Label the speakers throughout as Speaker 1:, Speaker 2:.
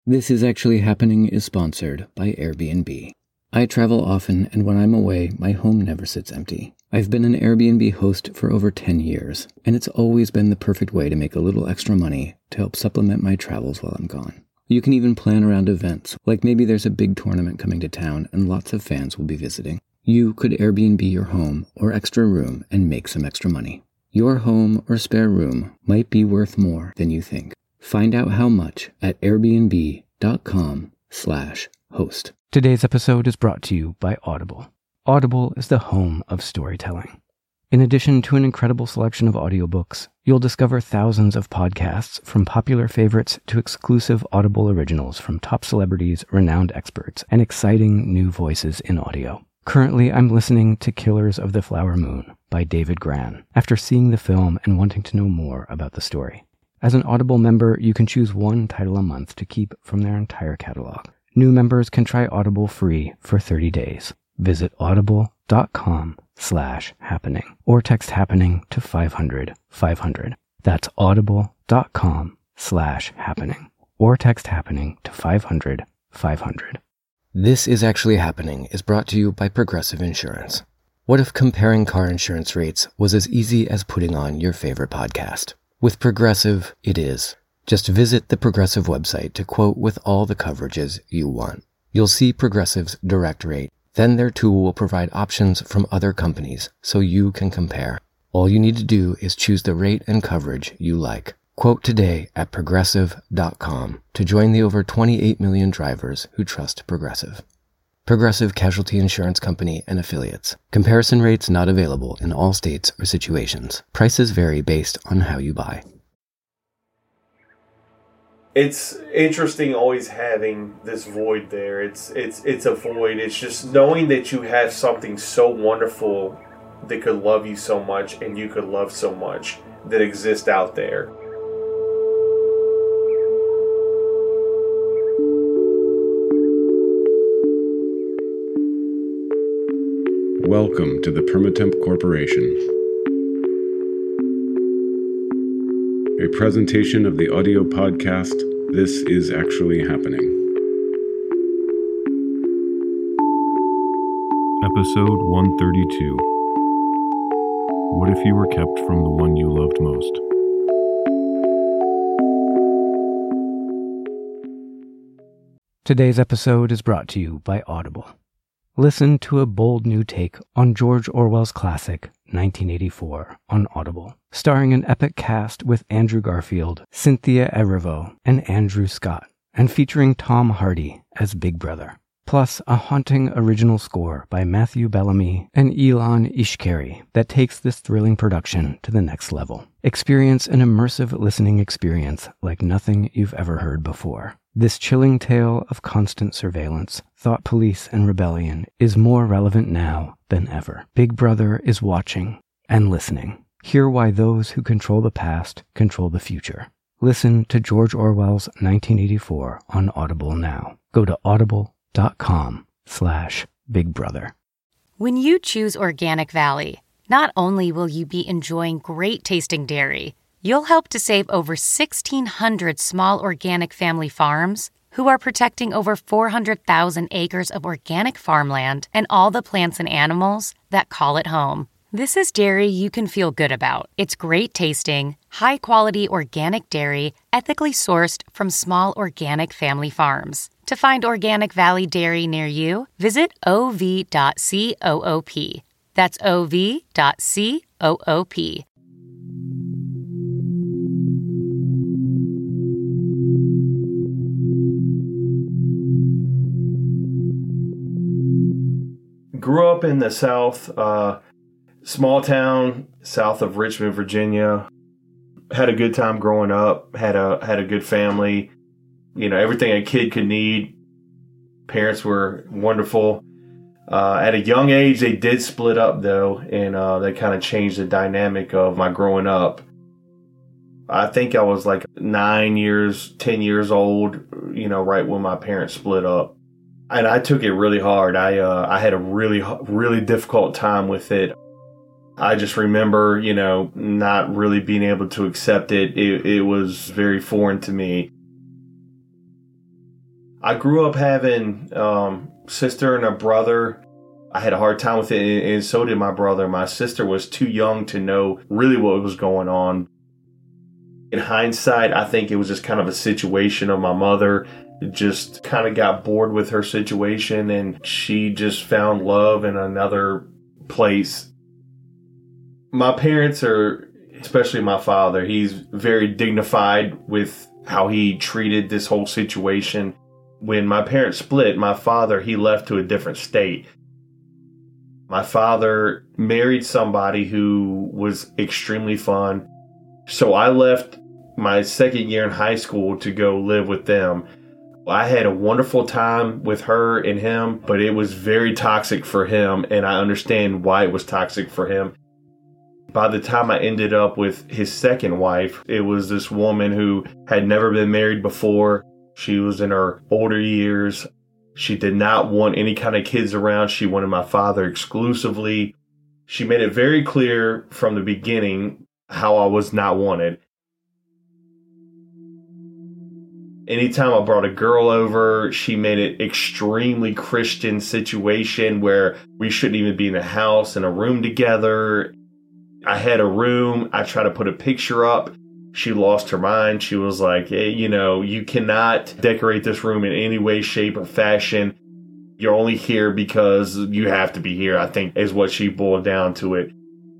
Speaker 1: This Is Actually Happening is sponsored by Airbnb. I travel often, and when I'm away, my home never sits empty. I've been an Airbnb host for over 10 years, and it's always been the perfect way to make a little extra money to help supplement my travels while I'm gone. You can even plan around events, like maybe there's a big tournament coming to town and lots of fans will be visiting. You could Airbnb your home or extra room and make some extra money. Your home or spare room might be worth more than you think. Find out how much at airbnb.com/host.
Speaker 2: Today's episode is brought to you by Audible. Audible is the home of storytelling. In addition to an incredible selection of audiobooks, you'll discover thousands of podcasts from popular favorites to exclusive Audible originals from top celebrities, renowned experts, and exciting new voices in audio. Currently, I'm listening to Killers of the Flower Moon by David Grann after seeing the film and wanting to know more about the story. As an Audible member, you can choose one title a month to keep from their entire catalog. New members can try Audible free for 30 days. Visit audible.com/happening or text happening to 500-500. That's audible.com/happening or text happening to 500-500.
Speaker 1: This Is Actually Happening is brought to you by Progressive Insurance. What if comparing car insurance rates was as easy as putting on your favorite podcast? With Progressive, it is. Just visit the Progressive website to quote with all the coverages you want. You'll see Progressive's direct rate. Then their tool will provide options from other companies so you can compare. All you need to do is choose the rate and coverage you like. Quote today at Progressive.com to join the over 28 million drivers who trust Progressive. Progressive Casualty Insurance Company and Affiliates. Comparison rates not available in all states or situations. Prices vary based on how you buy.
Speaker 3: It's interesting always having this void there. It's a void. It's just knowing that you have something so wonderful that could love you so much and you could love so much that exists out there.
Speaker 4: Welcome to the Permatemp Corporation. A presentation of the audio podcast, This Is Actually Happening. Episode 132. What if you were kept from the one you loved most?
Speaker 2: Today's episode is brought to you by Audible. Listen to a bold new take on George Orwell's classic, 1984, on Audible, starring an epic cast with Andrew Garfield, Cynthia Erivo, and Andrew Scott, and featuring Tom Hardy as Big Brother, plus a haunting original score by Matthew Bellamy and Ilan Ishkeri that takes this thrilling production to the next level. Experience an immersive listening experience like nothing you've ever heard before. This chilling tale of constant surveillance, thought police, and rebellion is more relevant now than ever. Big Brother is watching and listening. Hear why those who control the past control the future. Listen to George Orwell's 1984 on Audible now. Go to audible.com/Big Brother.
Speaker 5: When you choose Organic Valley, not only will you be enjoying great tasting dairy, you'll help to save over 1,600 small organic family farms who are protecting over 400,000 acres of organic farmland and all the plants and animals that call it home. This is dairy you can feel good about. It's great tasting, high-quality organic dairy, ethically sourced from small organic family farms. To find Organic Valley Dairy near you, visit ov.coop. That's ov.coop.
Speaker 3: Grew up in the South, small town south of Richmond, Virginia. Had a good time growing up. Had a good family. You know, everything a kid could need. Parents were wonderful. At a young age, they did split up though, and that kind of changed the dynamic of my growing up. I think I was like 10 years old, you know, right when my parents split up. And I took it really hard. I had a really difficult time with it. I just remember, you know, not really being able to accept it. It was very foreign to me. I grew up having sister and a brother. I had a hard time with it, and so did my brother. My sister was too young to know really what was going on. In hindsight, I think it was just kind of a situation of my mother just kind of got bored with her situation, and she just found love in another place. My parents are, especially my father, he's very dignified with how he treated this whole situation. When my parents split, my father, he left to a different state. My father married somebody who was extremely fun. So I left my second year in high school to go live with them. I had a wonderful time with her and him, but it was very toxic for him, and I understand why it was toxic for him. By the time I ended up with his second wife, it was this woman who had never been married before. She was in her older years. She did not want any kind of kids around. She wanted my father exclusively. She made it very clear from the beginning how I was not wanted. Anytime I brought a girl over, she made it extremely Christian situation where we shouldn't even be in a house, in a room together. I had a room. I tried to put a picture up. She lost her mind. She was like, hey, you cannot decorate this room in any way, shape, or fashion. You're only here because you have to be here, I think, is what she boiled down to it.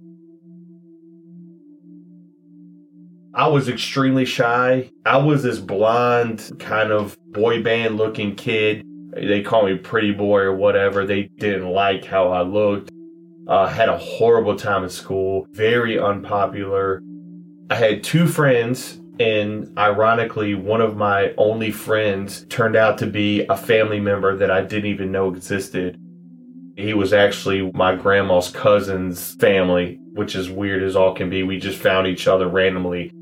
Speaker 3: I was extremely shy. I was this blonde, kind of boy band looking kid. They call me pretty boy or whatever. They didn't like how I looked. Had a horrible time at school. Very unpopular. I had two friends, and ironically, one of my only friends turned out to be a family member that I didn't even know existed. He was actually my grandma's cousin's family, which is weird as all can be. We just found each other randomly.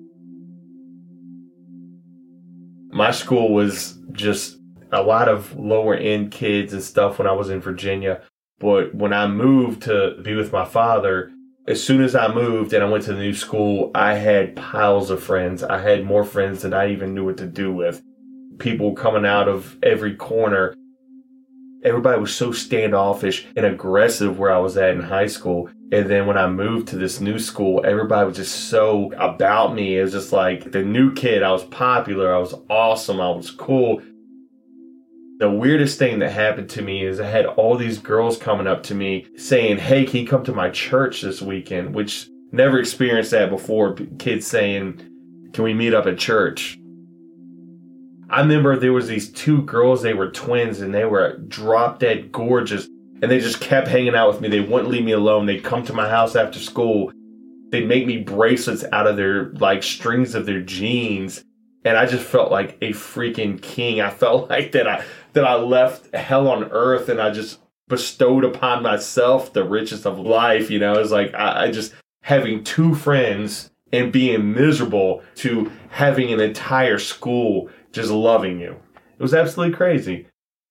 Speaker 3: My school was just a lot of lower end kids and stuff when I was in Virginia. But when I moved to be with my father, as soon as I moved and I went to the new school, I had piles of friends. I had more friends than I even knew what to do with. People coming out of every corner. Everybody was so standoffish and aggressive where I was at in high school. And then when I moved to this new school, everybody was just so about me. It was just like the new kid. I was popular. I was awesome. I was cool. The weirdest thing that happened to me is I had all these girls coming up to me saying, hey, can you come to my church this weekend? Which never experienced that before. Kids saying, can we meet up at church? I remember there was these two girls, they were twins, and they were drop dead gorgeous. And they just kept hanging out with me. They wouldn't leave me alone. They'd come to my house after school. They'd make me bracelets out of their, strings of their jeans. And I just felt like a freaking king. I felt like that I left hell on earth and I just bestowed upon myself the riches of life. It's like I just having two friends and being miserable to having an entire school just loving you. It was absolutely crazy.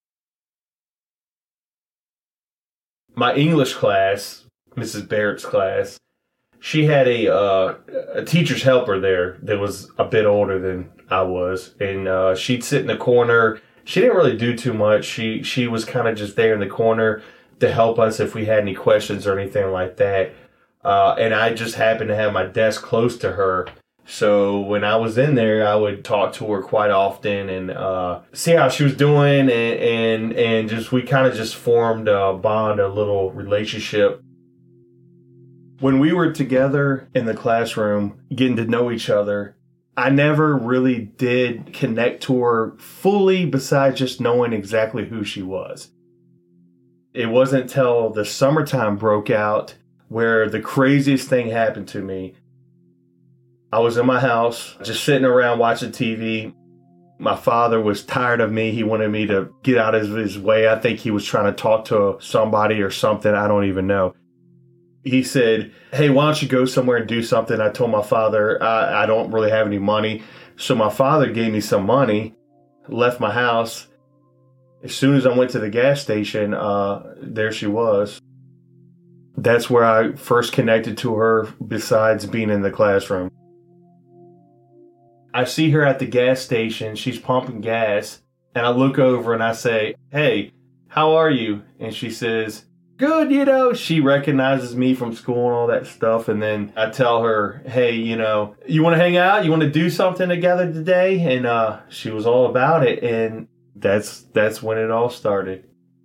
Speaker 3: My English class, Mrs. Barrett's class, she had a teacher's helper there that was a bit older than I was. And she'd sit in the corner. She didn't really do too much. She was kind of just there in the corner to help us if we had any questions or anything like that. And I just happened to have my desk close to her. So when I was in there, I would talk to her quite often and see how she was doing. And just we kind of just formed a bond, a little relationship. When we were together in the classroom, getting to know each other, I never really did connect to her fully besides just knowing exactly who she was. It wasn't until the summertime broke out where the craziest thing happened to me. I was in my house, just sitting around watching TV. My father was tired of me. He wanted me to get out of his way. I think he was trying to talk to somebody or something. I don't even know. He said, hey, why don't you go somewhere and do something? I told my father, I don't really have any money. So my father gave me some money, left my house. As soon as I went to the gas station, there she was. That's where I first connected to her besides being in the classroom. I see her at the gas station. She's pumping gas. And I look over and I say, "Hey, how are you?" And she says, "Good." She recognizes me from school and all that stuff. And then I tell her, "Hey, you want to hang out? You want to do something together today?" And she was all about it. And that's when it all started.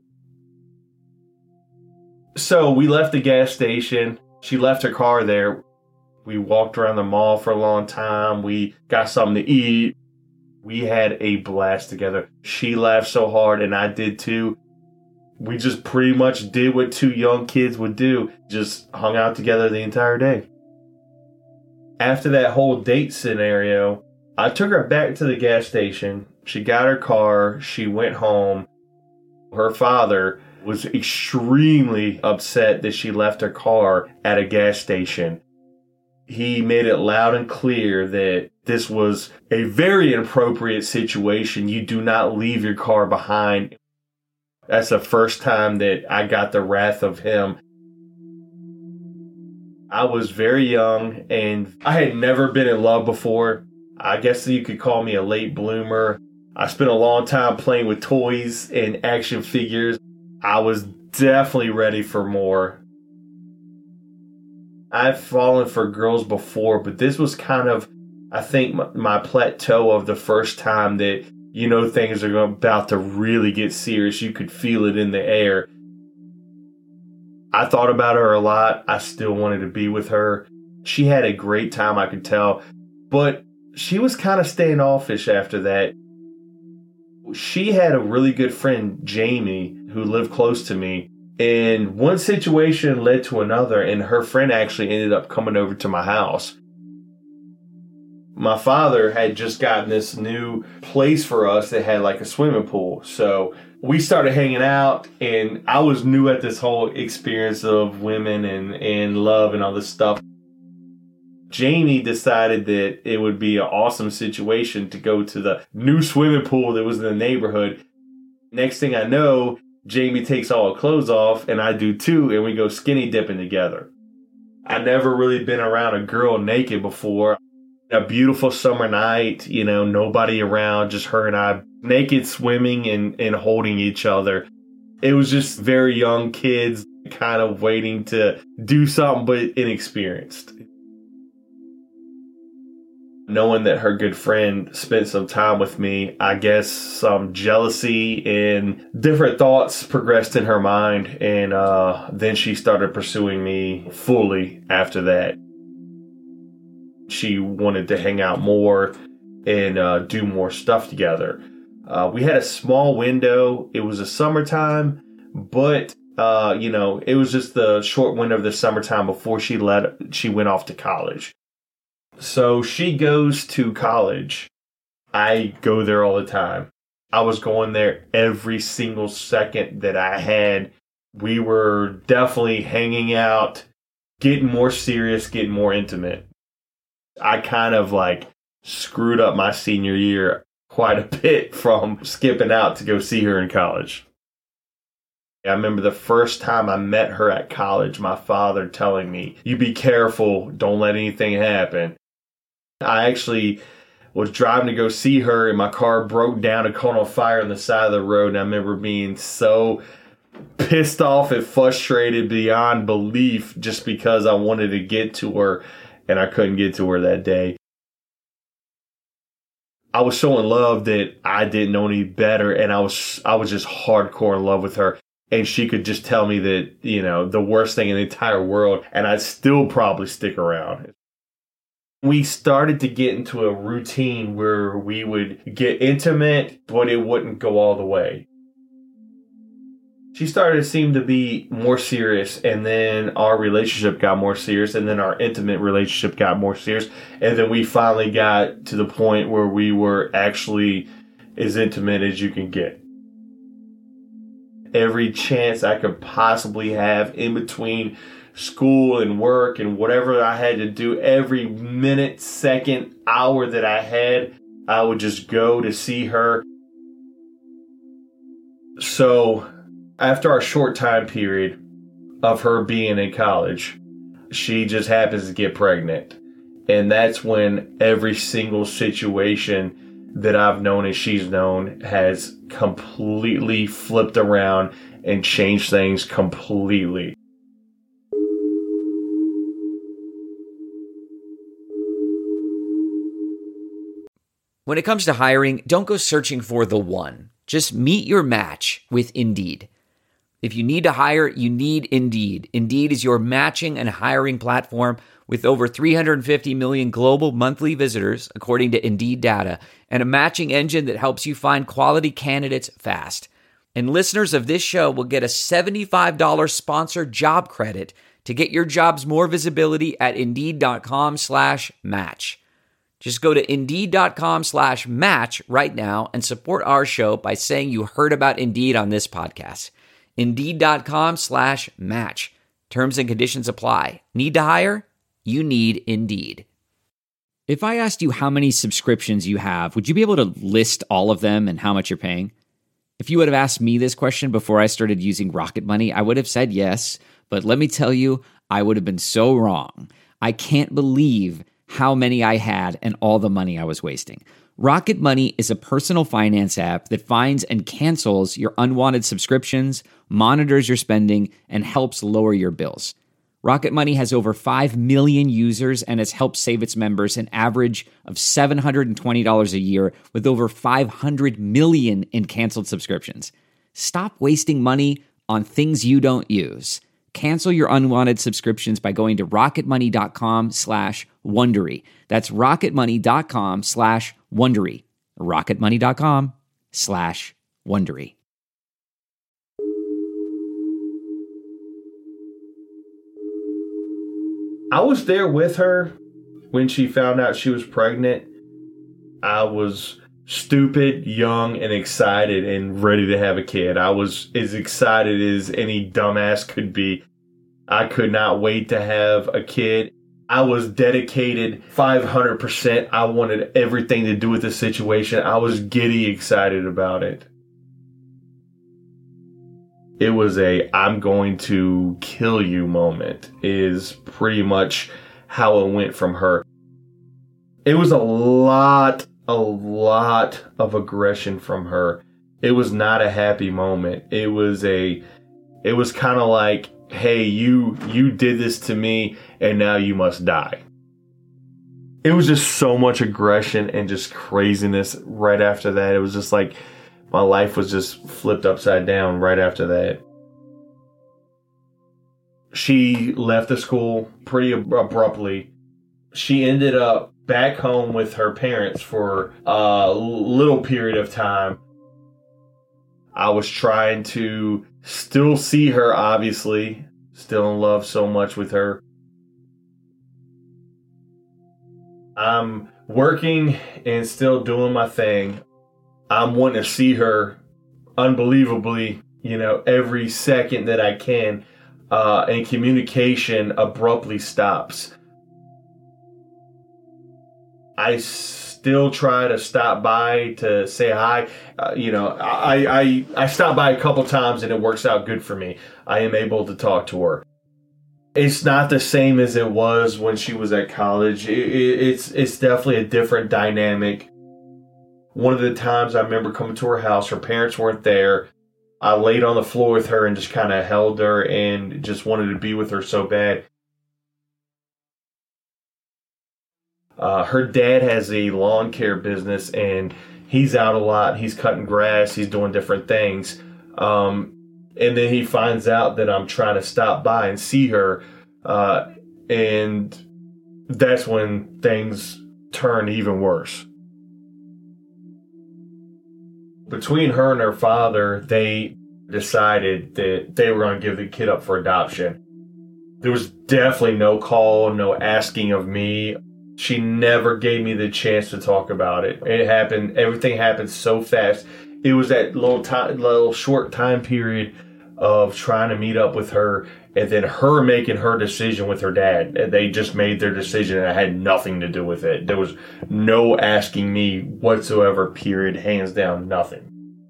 Speaker 3: So we left the gas station. She left her car there. We walked around the mall for a long time. We got something to eat. We had a blast together. She laughed so hard, and I did too. We just pretty much did what two young kids would do. Just hung out together the entire day. After that whole date scenario, I took her back to the gas station. She got her car. She went home. Her father was extremely upset that she left her car at a gas station. He made it loud and clear that this was a very inappropriate situation. You do not leave your car behind. That's the first time that I got the wrath of him. I was very young and I had never been in love before. I guess you could call me a late bloomer. I spent a long time playing with toys and action figures. I was definitely ready for more. I've fallen for girls before, but this was kind of, I think, my plateau of the first time that, things are about to really get serious. You could feel it in the air. I thought about her a lot. I still wanted to be with her. She had a great time, I could tell, but she was kind of standoffish after that. She had a really good friend, Jamie, who lived close to me. And one situation led to another, and her friend actually ended up coming over to my house. My father had just gotten this new place for us that had like a swimming pool. So we started hanging out, and I was new at this whole experience of women and love and all this stuff. Jamie decided that it would be an awesome situation to go to the new swimming pool that was in the neighborhood. Next thing I know, Jamie takes all her clothes off, and I do too, and we go skinny dipping together. I never really been around a girl naked before. A beautiful summer night, nobody around, just her and I, naked swimming and holding each other. It was just very young kids kind of waiting to do something, but inexperienced. Knowing that her good friend spent some time with me, I guess some jealousy and different thoughts progressed in her mind. And then she started pursuing me fully after that. She wanted to hang out more and do more stuff together. We had a small window. It was a summertime, but, it was just the short window of the summertime before she went off to college. So she goes to college. I go there all the time. I was going there every single second that I had. We were definitely hanging out, getting more serious, getting more intimate. I kind of screwed up my senior year quite a bit from skipping out to go see her in college. I remember the first time I met her at college, my father telling me, "You be careful, don't let anything happen." I actually was driving to go see her, and my car broke down and caught on fire on the side of the road. And I remember being so pissed off and frustrated beyond belief just because I wanted to get to her, and I couldn't get to her that day. I was so in love that I didn't know any better, and I was just hardcore in love with her. And she could just tell me that, the worst thing in the entire world, and I'd still probably stick around. We started to get into a routine where we would get intimate, but it wouldn't go all the way. She started to seem to be more serious, and then our relationship got more serious, and then our intimate relationship got more serious, and then we finally got to the point where we were actually as intimate as you can get. Every chance I could possibly have in between school and work and whatever I had to do, every minute, second, hour that I had, I would just go to see her. So after our short time period of her being in college, she just happens to get pregnant. And that's when every single situation that I've known and she's known has completely flipped around and changed things completely.
Speaker 6: When it comes to hiring, don't go searching for the one. Just meet your match with Indeed. If you need to hire, you need Indeed. Indeed is your matching and hiring platform with over 350 million global monthly visitors, according to Indeed data, and a matching engine that helps you find quality candidates fast. And listeners of this show will get a $75 sponsored job credit to get your jobs more visibility at Indeed.com/match. Just go to Indeed.com/match right now and support our show by saying you heard about Indeed on this podcast. Indeed.com/match. Terms and conditions apply. Need to hire? You need Indeed. If I asked you how many subscriptions you have, would you be able to list all of them and how much you're paying? If you would have asked me this question before I started using Rocket Money, I would have said yes, but let me tell you, I would have been so wrong. I can't believe how many I had and all the money I was wasting. Rocket Money is a personal finance app that finds and cancels your unwanted subscriptions, monitors your spending, and helps lower your bills. Rocket Money has over 5 million users and has helped save its members an average of $720 a year with over 500 million in canceled subscriptions. Stop wasting money on things you don't use. Cancel your unwanted subscriptions by going to rocketmoney.com/Wondery. That's rocketmoney.com/Wondery. rocketmoney.com/Wondery.
Speaker 3: I was there with her when she found out she was pregnant. I was stupid, young, and excited and ready to have a kid. I was as excited as any dumbass could be. I could not wait to have a kid. I was dedicated 500%. I wanted everything to do with the situation. I was giddy excited about it. It was a I'm going to kill you moment is pretty much how it went from her. It was a lot of aggression from her. It was not a happy moment. It was kind of like, hey, you did this to me and now you must die. It was just so much aggression and just craziness right after that. It was just like my life was just flipped upside down right after that. She left the school pretty abruptly. She ended up back home with her parents for a little period of time. I was trying to still see her, obviously. Still in love so much with her. I'm working and still doing my thing. I'm wanting to see her unbelievably, every second that I can. And communication abruptly stops. I still try to stop by to say hi. I stopped by a couple times and it works out good for me. I am able to talk to her. It's not the same as it was when she was at college. It's definitely a different dynamic. One of the times I remember coming to her house, her parents weren't there. I laid on the floor with her and just kind of held her and just wanted to be with her so bad. Her dad has a lawn care business and he's out a lot. He's cutting grass. He's doing different things. And then he finds out that I'm trying to stop by and see her. And that's when things turn even worse. Between her and her father, they decided that they were going to give the kid up for adoption. There was definitely no call, no asking of me. She never gave me the chance to talk about it. It happened. Everything happened so fast. It was that little short time period of trying to meet up with her and then her making her decision with her dad. They just made their decision and I had nothing to do with it. There was no asking me whatsoever, period, hands down, nothing.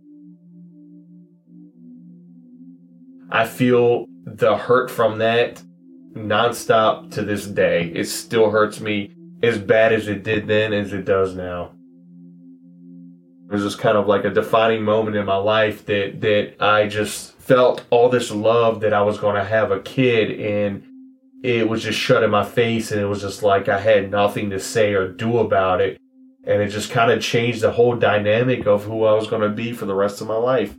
Speaker 3: I feel the hurt from that nonstop to this day. It still hurts me as bad as it did then as it does now. It was just kind of like a defining moment in my life that I just felt all this love that I was going to have a kid, and it was just shut in my face, and it was just like I had nothing to say or do about it. And it just kind of changed the whole dynamic of who I was going to be for the rest of my life.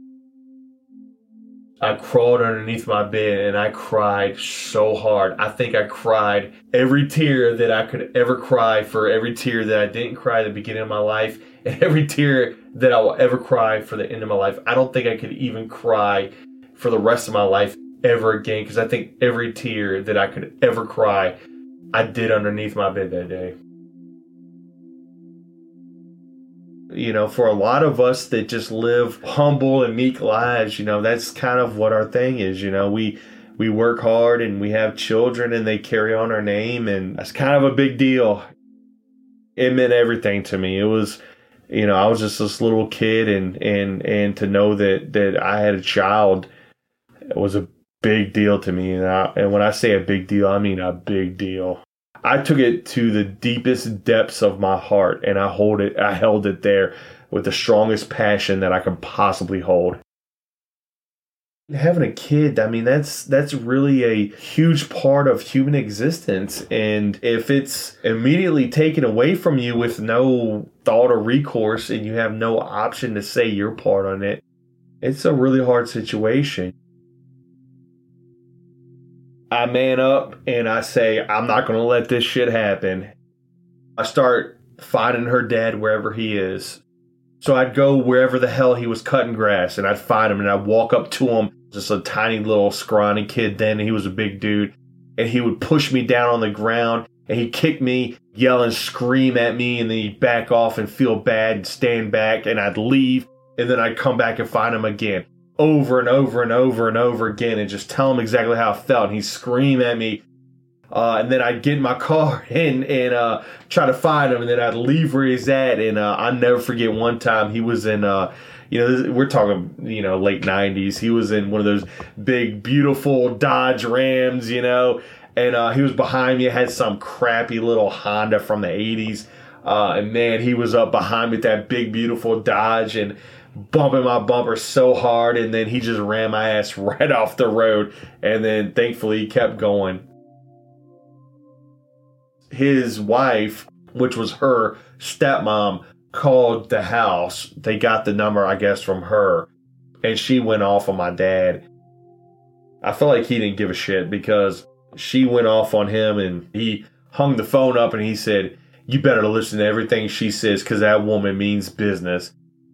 Speaker 3: I crawled underneath my bed and I cried so hard. I think I cried every tear that I could ever cry, for every tear that I didn't cry at the beginning of my life, and every tear that I will ever cry for the end of my life. I don't think I could even cry for the rest of my life ever again, because I think every tear that I could ever cry, I did underneath my bed that day. You know, for a lot of us that just live humble and meek lives, you know, that's kind of what our thing is. You know, we work hard and we have children and they carry on our name, and that's kind of a big deal. It meant everything to me. It was, you know, I was just this little kid, and to know that I had a child, it was a big deal to me. And when I say a big deal, I mean a big deal. I took it to the deepest depths of my heart, and I held it there with the strongest passion that I could possibly hold. Having a kid, I mean, that's really a huge part of human existence. And if it's immediately taken away from you with no thought or recourse, and you have no option to say your part on it, it's a really hard situation. I man up and I say, I'm not going to let this shit happen. I start finding her dad wherever he is. So I'd go wherever the hell he was cutting grass, and I'd find him, and I'd walk up to him, just a tiny little scrawny kid then, and he was a big dude. And he would push me down on the ground, and he'd kick me, yell and scream at me, and then he'd back off and feel bad and stand back, and I'd leave, and then I'd come back and find him again. Over and over and over and over again, and just tell him exactly how I felt. And he'd scream at me, and then I'd get in my car and try to find him, and then I'd leave where he's at. And I'll never forget one time he was in, we're talking, late 90s. He was in one of those big, beautiful Dodge Rams, and he was behind me. I had some crappy little Honda from the 80s, and man, he was up behind me with that big, beautiful Dodge, and bumping my bumper so hard, and then he just ran my ass right off the road, and then thankfully he kept going. His wife, which was her stepmom, called the house. They got the number, I guess, from her, and she went off on my dad. I felt like he didn't give a shit, because she went off on him, and he hung the phone up, and he said, "You better listen to everything she says, because that woman means business."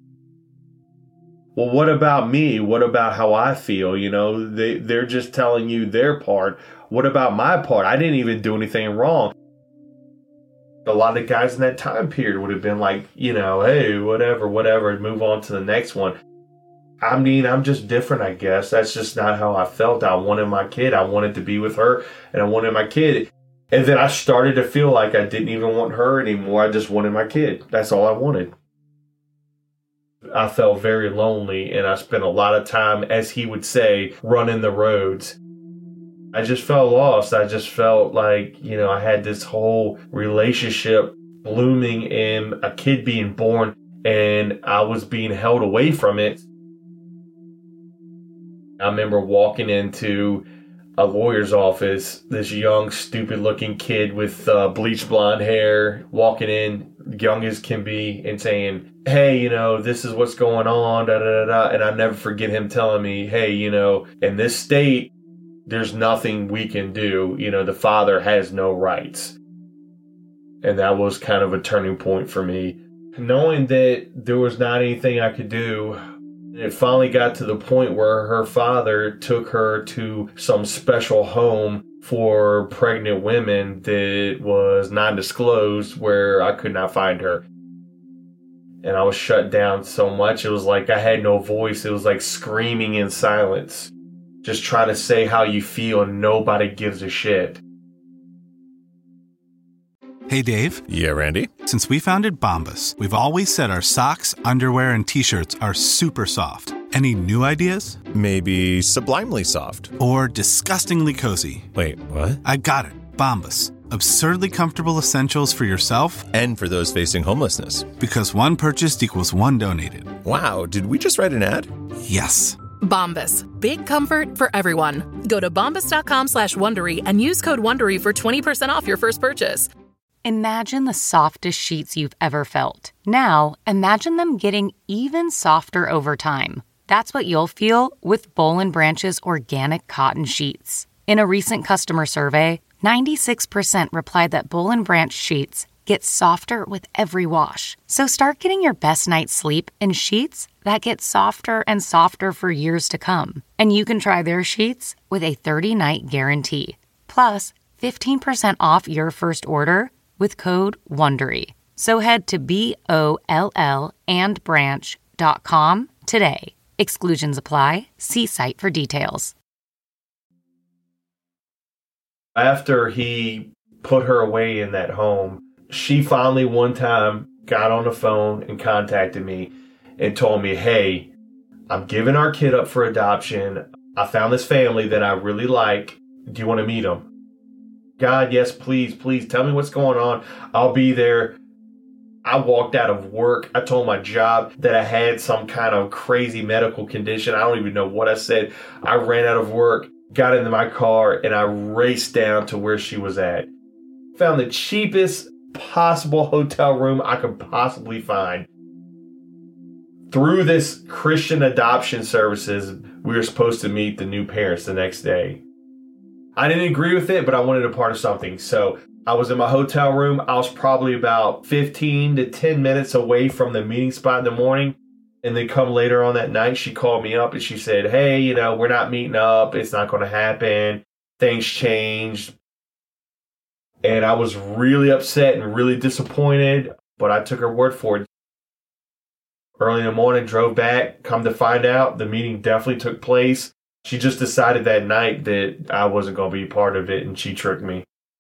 Speaker 3: Well, what about me? What about how I feel? They're just telling you their part. What about my part? I didn't even do anything wrong. A lot of guys in that time period would have been like, hey, whatever, and move on to the next one. I mean, I'm just different, I guess. That's just not how I felt. I wanted my kid. I wanted to be with her, and I wanted my kid. And then I started to feel like I didn't even want her anymore. I just wanted my kid. That's all I wanted. I felt very lonely, and I spent a lot of time, as he would say, running the roads. I just felt lost. I just felt like, I had this whole relationship blooming and a kid being born, and I was being held away from it. I remember walking into a lawyer's office, this young, stupid-looking kid with bleached blonde hair, walking in, young as can be, and saying, "Hey, this is what's going on, da-da-da-da." And I never forget him telling me, "Hey, in this state, there's nothing we can do. The father has no rights." And that was kind of a turning point for me. Knowing that there was not anything I could do, it finally got to the point where her father took her to some special home for pregnant women that was non-disclosed, where I could not find her. And I was shut down so much, it was like I had no voice. It was like screaming in silence. Just trying to say how you feel, and nobody gives a shit.
Speaker 7: Hey, Dave.
Speaker 8: Yeah, Randy?
Speaker 7: Since we founded Bombas, we've always said our socks, underwear, and T-shirts are super soft. Any new ideas?
Speaker 8: Maybe sublimely soft.
Speaker 7: Or disgustingly cozy.
Speaker 8: Wait, what?
Speaker 7: I got it. Bombas. Absurdly comfortable essentials for yourself
Speaker 8: and for those facing homelessness.
Speaker 7: Because one purchased equals one donated.
Speaker 8: Wow, did we just write an ad?
Speaker 7: Yes.
Speaker 9: Bombas. Big comfort for everyone. Go to bombas.com/Wondery and use code WONDERY for 20% off your first purchase.
Speaker 5: Imagine the softest sheets you've ever felt. Now, imagine them getting even softer over time. That's what you'll feel with Boll & Branch's organic cotton sheets. In a recent customer survey, 96% replied that Boll & Branch sheets get softer with every wash. So start getting your best night's sleep in sheets that get softer and softer for years to come. And you can try their sheets with a 30-night guarantee. Plus, 15% off your first order with code WONDERY. So head to BOLLandbranch.com today. Exclusions apply. See site for details.
Speaker 3: After he put her away in that home, she finally one time got on the phone and contacted me and told me, hey, I'm giving our kid up for adoption. I found this family that I really like. Do you want to meet them? God, yes, please, please tell me what's going on. I'll be there. I walked out of work. I told my job that I had some kind of crazy medical condition. I don't even know what I said. I ran out of work, got into my car, and I raced down to where she was at. Found the cheapest possible hotel room I could possibly find. Through this Christian adoption services, we were supposed to meet the new parents the next day. I didn't agree with it, but I wanted a part of something. So I was in my hotel room. I was probably about 15 to 10 minutes away from the meeting spot in the morning. And then come later on that night, she called me up and she said, hey, we're not meeting up. It's not going to happen. Things changed. And I was really upset and really disappointed, but I took her word for it. Early in the morning, drove back. Come to find out, the meeting definitely took place. She just decided that night that I wasn't going to be part of it, and she tricked me.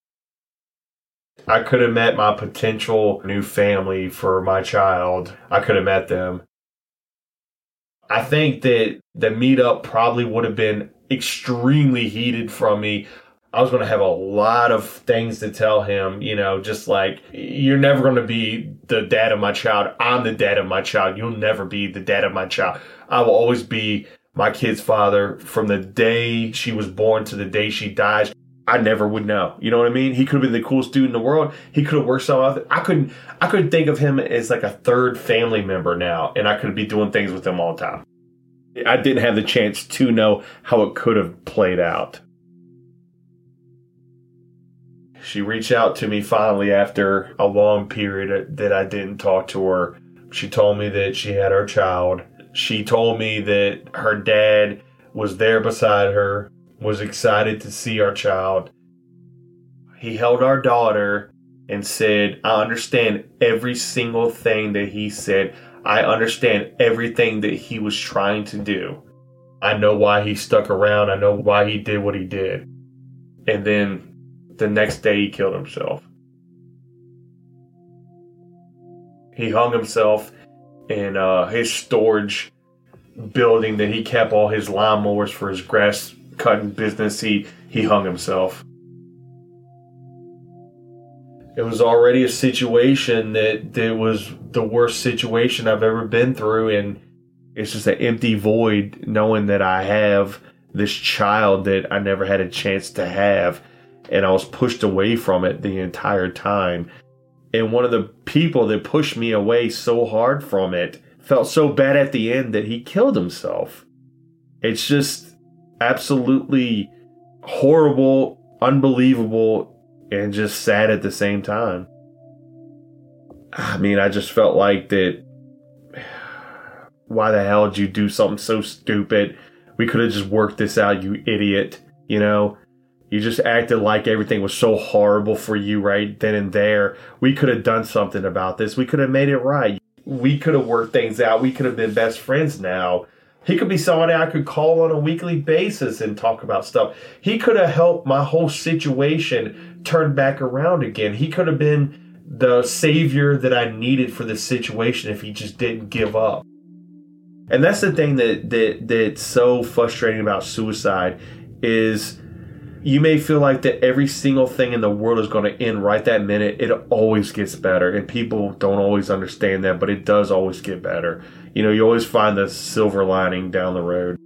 Speaker 3: I could have met my potential new family for my child. I could have met them. I think that the meetup probably would have been extremely heated from me. I was going to have a lot of things to tell him, just like, you're never going to be the dad of my child. I'm the dad of my child. You'll never be the dad of my child. I will always be my kid's father from the day she was born to the day she dies. I never would know. You know what I mean? He could have been the coolest dude in the world. He could have worked something out. I couldn't think of him as like a third family member now, and I could be doing things with him all the time. I didn't have the chance to know how it could have played out. She reached out to me finally after a long period that I didn't talk to her. She told me that she had her child. She told me that her dad was there beside her, was excited to see our child. He held our daughter and said, I understand every single thing that he said. I understand everything that he was trying to do. I know why he stuck around. I know why he did what he did. And then the next day he killed himself. He hung himself in his storage building that he kept all his lawnmowers for his grass cutting business. He hung himself. It was already a situation that was the worst situation I've ever been through, and it's just an empty void knowing that I have this child that I never had a chance to have, and I was pushed away from it the entire time. And one of the people that pushed me away so hard from it felt so bad at the end that he killed himself. It's just absolutely horrible, unbelievable, and just sad at the same time. I mean, I just felt like that. Why the hell did you do something so stupid? We could have just worked this out, you idiot. You just acted like everything was so horrible for you right then and there. We could have done something about this. We could have made it right. We could have worked things out. We could have been best friends now. He could be somebody I could call on a weekly basis and talk about stuff. He could have helped my whole situation turn back around again. He could have been the savior that I needed for this situation if he just didn't give up. And that's the thing that's so frustrating about suicide is, You may feel like that every single thing in the world is going to end right that minute. It always gets better. And people don't always understand that, but it does always get better. You know, you always find the silver lining down the road.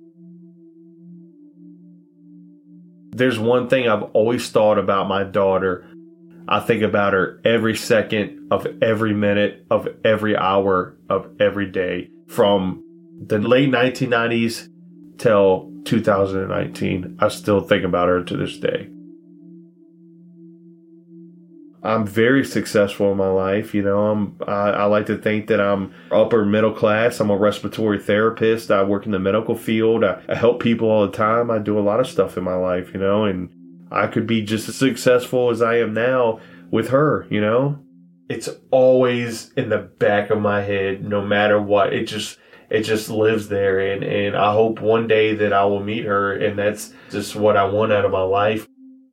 Speaker 3: There's one thing I've always thought about my daughter. I think about her every second of every minute of every hour of every day from the late 1990s till 2019. I still think about her to this day. I'm very successful in my life. You know, I like to think that I'm upper middle class. I'm a respiratory therapist. I work in the medical field. I help people all the time. I do a lot of stuff in my life, you know, and I could be just as successful as I am now with her, you know. It's always in the back of my head, no matter what. It just lives there, and I hope one day that I will meet her, and that's just what I want out of my life.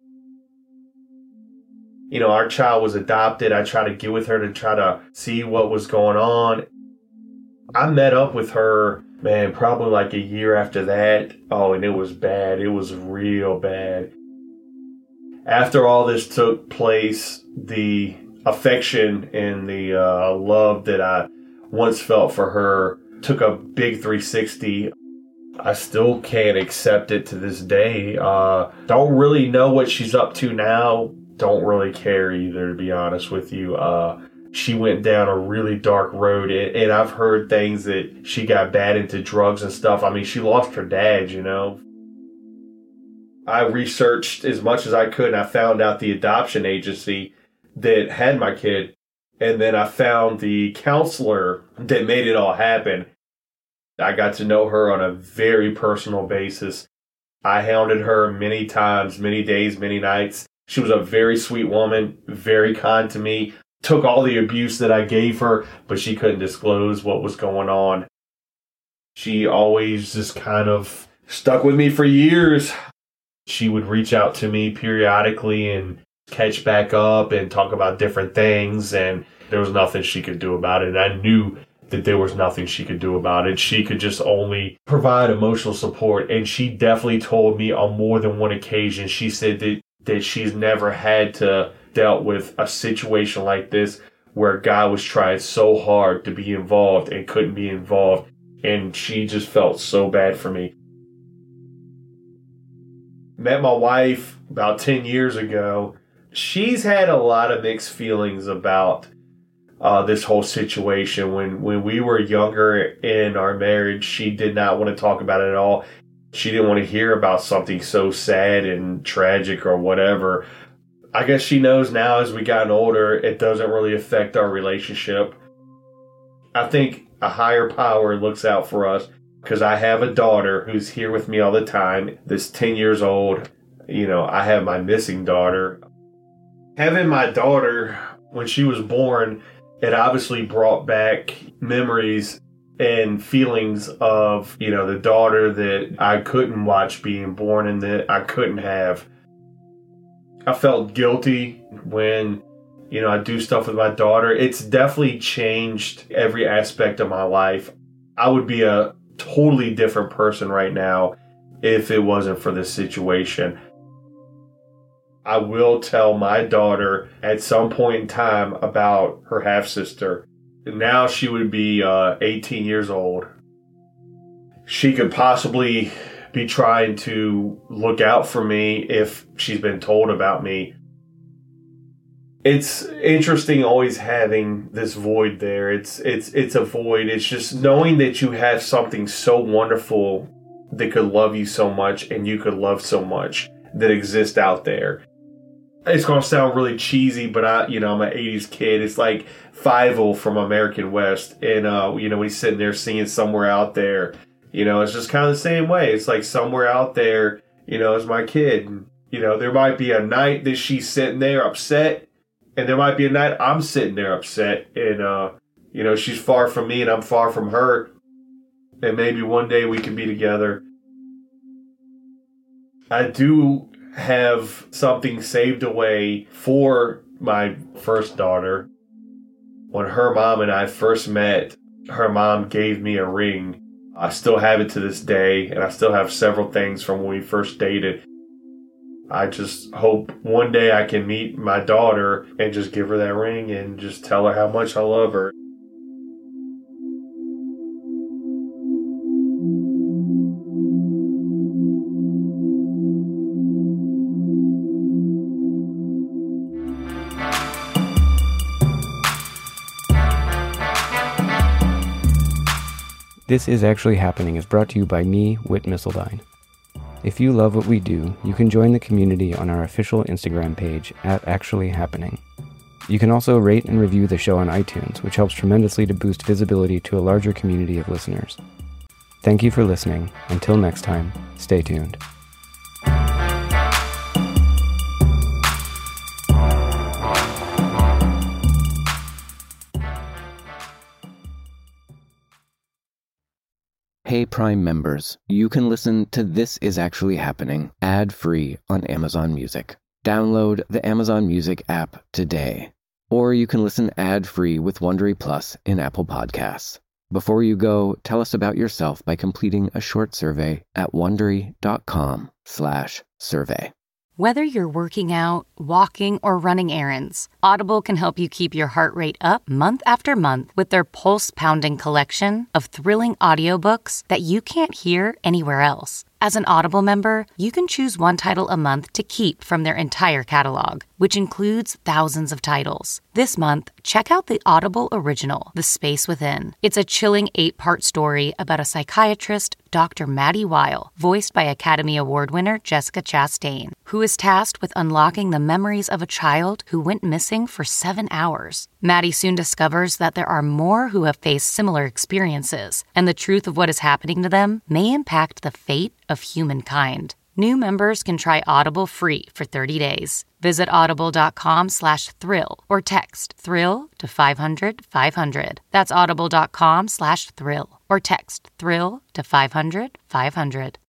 Speaker 3: You know, our child was adopted. I tried to get with her to try to see what was going on. I met up with her, man, probably like a year after that. Oh, and it was bad. It was real bad. After all this took place, the affection and the love that I once felt for her took a big 360. I still can't accept it to this day. Don't really know what she's up to now. Don't really care either, to be honest with you. She went down a really dark road, and I've heard things that she got bad into drugs and stuff. I mean, she lost her dad, you know. I researched as much as I could, and I found out the adoption agency that had my kid. And then I found the counselor that made it all happen. I got to know her on a very personal basis. I hounded her many times, many days, many nights. She was a very sweet woman, very kind to me, took all the abuse that I gave her, but she couldn't disclose what was going on. She always just kind of stuck with me for years. She would reach out to me periodically and catch back up and talk about different things, and there was nothing she could do about it. And I knew that there was nothing she could do about it. She could just only provide emotional support, and she definitely told me on more than one occasion, she said that she's never had to dealt with a situation like this where a guy was trying so hard to be involved and couldn't be involved, and she just felt so bad for me. Met my wife about 10 years ago. She's had a lot of mixed feelings about this whole situation. When we were younger in our marriage, she did not want to talk about it at all. She didn't want to hear about something so sad and tragic or whatever. I guess she knows now as we gotten older, it doesn't really affect our relationship. I think a higher power looks out for us because I have a daughter who's here with me all the time, that's 10 years old. You know, I have my missing daughter. Having my daughter, when she was born, it obviously brought back memories and feelings of, you know, the daughter that I couldn't watch being born and that I couldn't have. I felt guilty when, you know, I do stuff with my daughter. It's definitely changed every aspect of my life. I would be a totally different person right now if it wasn't for this situation. I will tell my daughter at some point in time about her half-sister. Now she would be 18 years old. She could possibly be trying to look out for me if she's been told about me. It's interesting always having this void there. It's a void. It's just knowing that you have something so wonderful that could love you so much and you could love so much that exists out there. It's going to sound really cheesy, but I'm an 80s kid. It's like Fievel from American West. And, he's sitting there singing Somewhere Out There. You know, it's just kind of the same way. It's like somewhere out there, you know, is my kid. And, you know, there might be a night that she's sitting there upset. And there might be a night I'm sitting there upset. And, she's far from me and I'm far from her. And maybe one day we can be together. I do have something saved away for my first daughter. When her mom and I first met, her mom gave me a ring. I still have it to this day, and I still have several things from when we first dated. I just hope one day I can meet my daughter and just give her that ring and just tell her how much I love her.
Speaker 2: This Is Actually Happening is brought to you by me, Whit Missildine. If you love what we do, you can join the community on our official Instagram page @ActuallyHappening. You can also rate and review the show on iTunes, which helps tremendously to boost visibility to a larger community of listeners. Thank you for listening. Until next time, stay tuned.
Speaker 1: Hey Prime members, you can listen to This Is Actually Happening ad-free on Amazon Music. Download the Amazon Music app today. Or you can listen ad-free with Wondery Plus in Apple Podcasts. Before you go, tell us about yourself by completing a short survey at Wondery.com/survey.
Speaker 5: Whether you're working out, walking, or running errands, Audible can help you keep your heart rate up month after month with their pulse-pounding collection of thrilling audiobooks that you can't hear anywhere else. As an Audible member, you can choose one title a month to keep from their entire catalog, which includes thousands of titles. This month, check out the Audible original, The Space Within. It's a chilling 8-part story about a psychiatrist, Dr. Maddie Weil, voiced by Academy Award winner Jessica Chastain, who is tasked with unlocking the memories of a child who went missing for 7 hours. Maddie soon discovers that there are more who have faced similar experiences, and the truth of what is happening to them may impact the fate of humankind. New members can try Audible free for 30 days. Visit audible.com/thrill or text thrill to 500-500. That's audible.com/thrill or text thrill to 500-500.